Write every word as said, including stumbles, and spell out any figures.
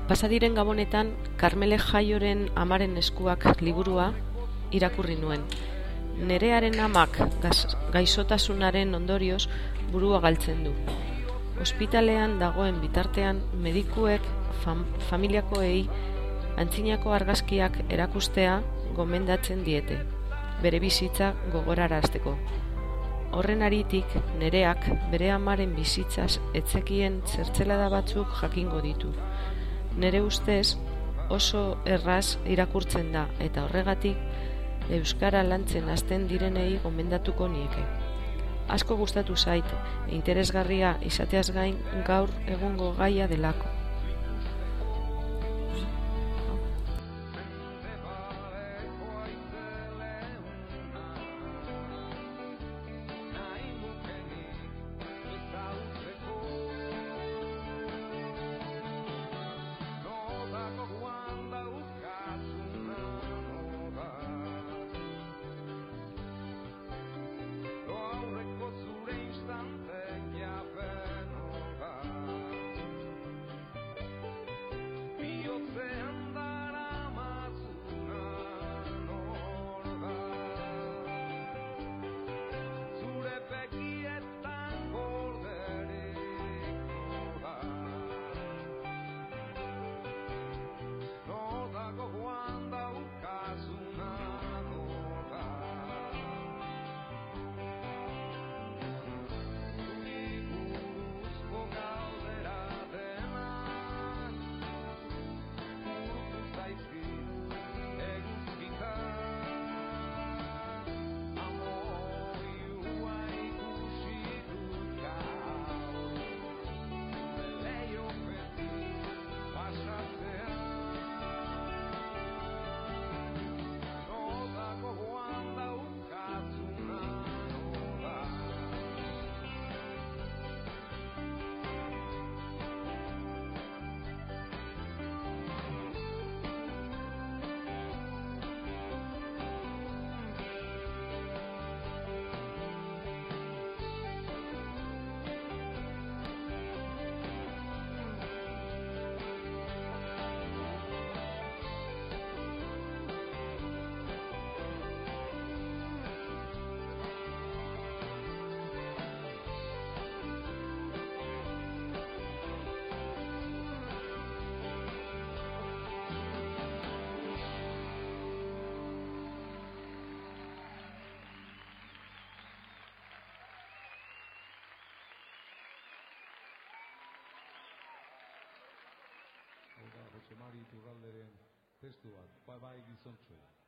Pasadiren gabonetan, Karmele Jaioren amaren eskuak liburua irakurri nuen. Nerearen amak gaixotasunaren ondorioz burua galtzen du. Ospitalean dagoen bitartean, medikuek fam, familiakoei antzinako argazkiak erakustea gomendatzen diete, bere bizitza gogorarazteko. Horren aritik, nereak bere amaren bizitzaz etzekien zertzelada batzuk jakingo ditu. Nere ustez oso erraz irakurtzen da eta horregatik euskara lantzen hasten direnei gomendatuko nieke. Asko gustatu zait, interesgarria izateaz gain gaur egungo gaia delako. Jose Mari Iturralderen testu bat, bai bai gizontxo.